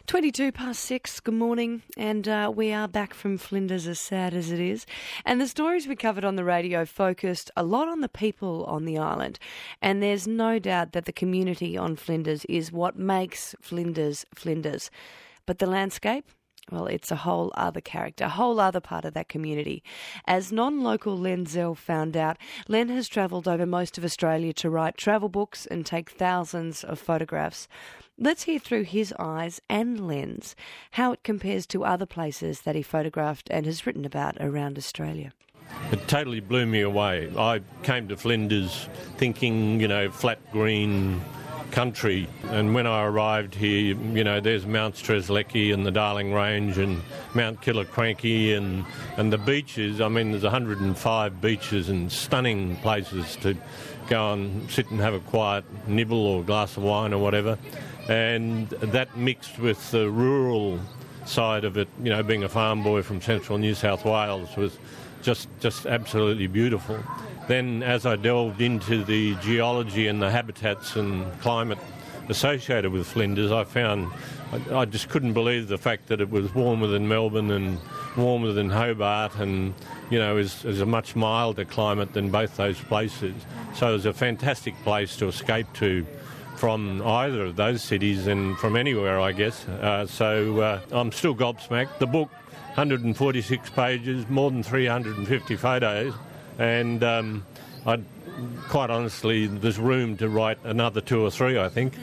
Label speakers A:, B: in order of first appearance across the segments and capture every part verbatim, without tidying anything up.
A: twenty-two past six, good morning, and uh, we are back from Flinders, as sad as it is. And the stories we covered on the radio focused a lot on the people on the island, and there's no doubt that the community on Flinders is what makes Flinders Flinders. But the landscape? Well, it's a whole other character, a whole other part of that community. As non-local Len Zell found out, Len has travelled over most of Australia to write travel books and take thousands of photographs. Let's hear through his eyes and lens how it compares to other places that he photographed and has written about around Australia.
B: It totally blew me away. I came to Flinders thinking, you know, flat green country, and when I arrived here, you know, there's Mount Strzelecki and the Darling Range and Mount Killiecrankie and, and the beaches. I mean, there's one hundred five beaches and stunning places to go and sit and have a quiet nibble or glass of wine or whatever. And that mixed with the rural side of it, you know, being a farm boy from central New South Wales, was just just absolutely beautiful. Then as I delved into the geology and the habitats and climate associated with Flinders, I found I, I just couldn't believe the fact that it was warmer than Melbourne and warmer than Hobart, and, you know, is, is a much milder climate than both those places. So it was a fantastic place to escape to from either of those cities and from anywhere, I guess. Uh, so uh, I'm still gobsmacked. The book, one hundred forty-six pages, more than three hundred fifty photos, and um, I quite honestly, there's room to write another two or three, I think.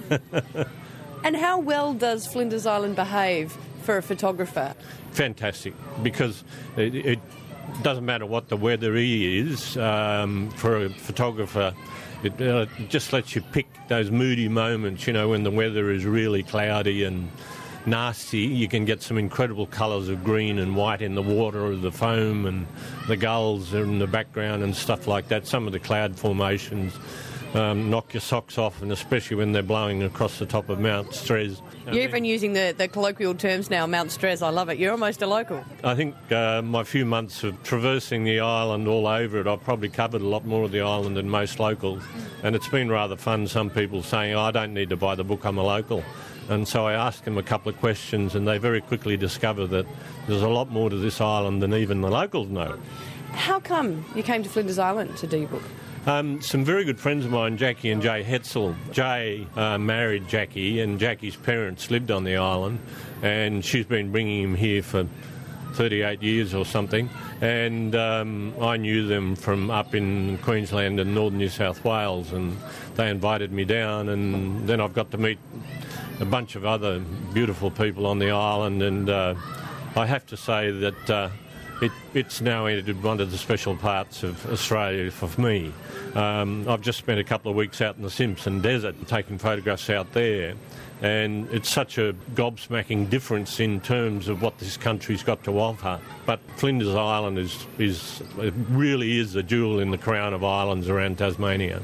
C: And how well does Flinders Island behave for a photographer?
B: Fantastic, because it, it doesn't matter what the weather is, um, for a photographer. It uh, just lets you pick those moody moments, you know, when the weather is really cloudy and nasty. You can get some incredible colours of green and white in the water, or the foam, and the gulls are in the background and stuff like that. Some of the cloud formations um, knock your socks off, and especially when they're blowing across the top of Mount Strez.
C: You're even using the, the colloquial terms now, Mount Strez. I love it. You're almost a local.
B: I think uh, my few months of traversing the island all over it, I've probably covered a lot more of the island than most locals. And it's been rather fun, some people saying, oh, I don't need to buy the book, I'm a local. And so I asked them a couple of questions, and they very quickly discover that there's a lot more to this island than even the locals know.
C: How come you came to Flinders Island to do your book?
B: Um, some very good friends of mine, Jackie and Jay Hetzel. Jay uh, married Jackie, and Jackie's parents lived on the island, and she's been bringing him here for thirty-eight years or something. And um, I knew them from up in Queensland and northern New South Wales, and they invited me down, and then I've got to meet a bunch of other beautiful people on the island, and uh, I have to say that uh, it, it's now entered one of the special parts of Australia for me. Um, I've just spent a couple of weeks out in the Simpson Desert taking photographs out there, and it's such a gobsmacking difference in terms of what this country's got to offer. But Flinders Island is, is it really is a jewel in the crown of islands around Tasmania.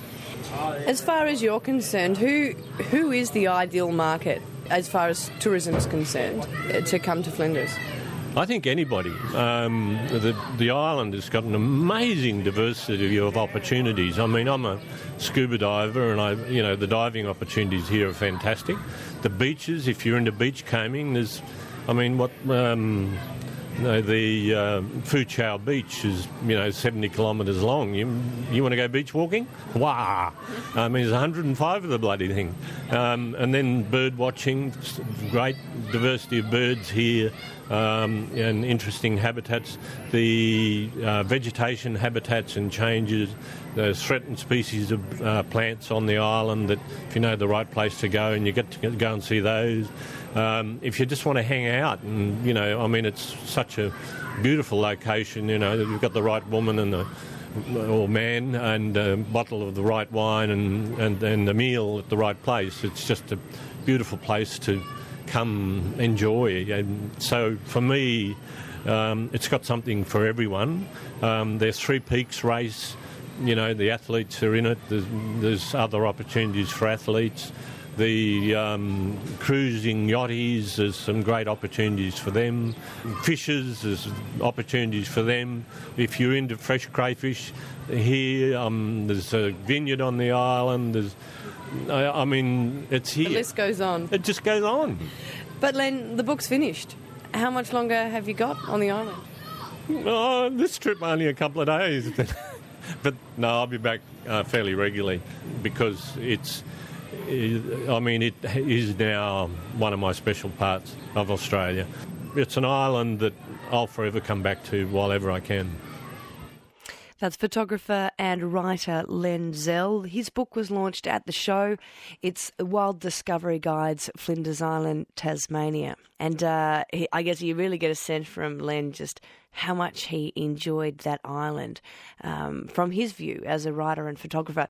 C: As far as you're concerned, who who is the ideal market as far as tourism is concerned to come to Flinders?
B: I think anybody. Um, the, the island has got an amazing diversity of opportunities. I mean, I'm a scuba diver, and I, you know, the diving opportunities here are fantastic. The beaches, if you're into beachcombing, there's, I mean, what... Um, No, the uh, Phu Chau Beach is, you know, seventy kilometres long. You you want to go beach walking? Wow! I mean, there's one hundred five of the bloody thing. Um, and then bird watching, great diversity of birds here, um, and interesting habitats. The uh, vegetation habitats and changes. There's threatened species of uh, plants on the island that, if you know the right place to go, and you get to go and see those. Um, if you just want to hang out, and, you know, I mean, it's such a beautiful location, you know, you've got the right woman and the, or man, and a bottle of the right wine, and, and, and a meal at the right place. It's just a beautiful place to come enjoy. And so for me, um, it's got something for everyone. Um, there's Three Peaks race, you know, the athletes are in it. There's, there's other opportunities for athletes. The um, cruising yachties, there's some great opportunities for them. Fishers, there's opportunities for them. If you're into fresh crayfish, here um, there's a vineyard on the island. There's, I, I mean, it's here.
C: The list goes on.
B: It just goes on.
C: But Len, the book's finished. How much longer have you got on the island?
B: Oh, this trip only a couple of days. But no, I'll be back uh, fairly regularly because it's, I mean, it is now one of my special parts of Australia. It's an island that I'll forever come back to while ever I can.
A: That's photographer and writer Len Zell. His book was launched at the show. It's Wild Discovery Guides, Flinders Island, Tasmania. And uh, he, I guess you really get a sense from Len just how much he enjoyed that island um, from his view as a writer and photographer.